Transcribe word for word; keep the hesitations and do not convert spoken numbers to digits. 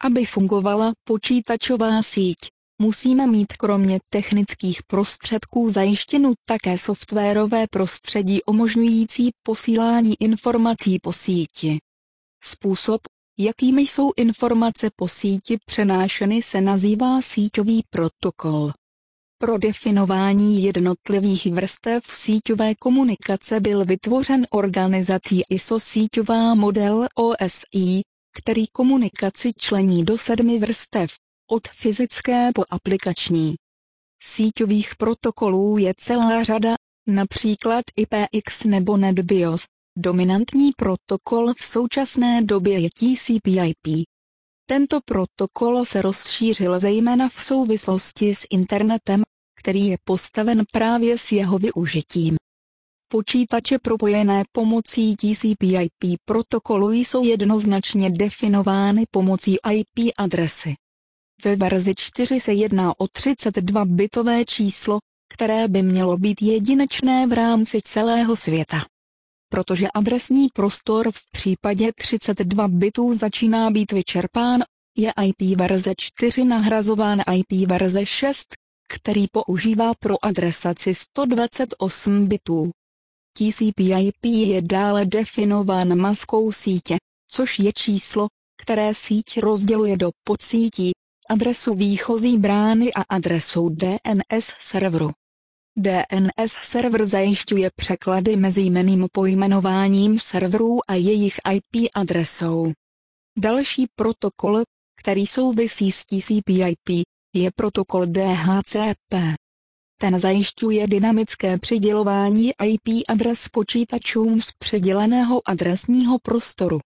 Aby fungovala počítačová síť, musíme mít kromě technických prostředků zajištěno také softwarové prostředí umožňující posílání informací po síti. Způsob, jakými jsou informace po síti přenášeny, se nazývá síťový protokol. Pro definování jednotlivých vrstev síťové komunikace byl vytvořen organizací I S O síťová model O S I, který komunikaci člení do sedmi vrstev, od fyzické po aplikační. Síťových protokolů je celá řada, například I P X nebo NetBIOS. Dominantní protokol v současné době je T C P I P. Tento protokol se rozšířil zejména v souvislosti s internetem, který je postaven právě s jeho využitím. Počítače propojené pomocí T C P I P protokolu jsou jednoznačně definovány pomocí I P adresy. Ve verzi čtyři se jedná o třicet dva bitové číslo, které by mělo být jedinečné v rámci celého světa. Protože adresní prostor v případě třicet dva bitů začíná být vyčerpán, je I P verze čtyři nahrazován I P verze šest, který používá pro adresaci sto dvacet osm bitů. T C P I P je dále definován maskou sítě, což je číslo, které síť rozděluje do podsítí, adresu výchozí brány a adresou D N S serveru. D N S server zajišťuje překlady mezi jmenným pojmenováním serverů a jejich I P adresou. Další protokol, který souvisí s T C P I P, je protokol D H C P. Ten zajišťuje dynamické přidělování I P adres počítačům z přiděleného adresního prostoru.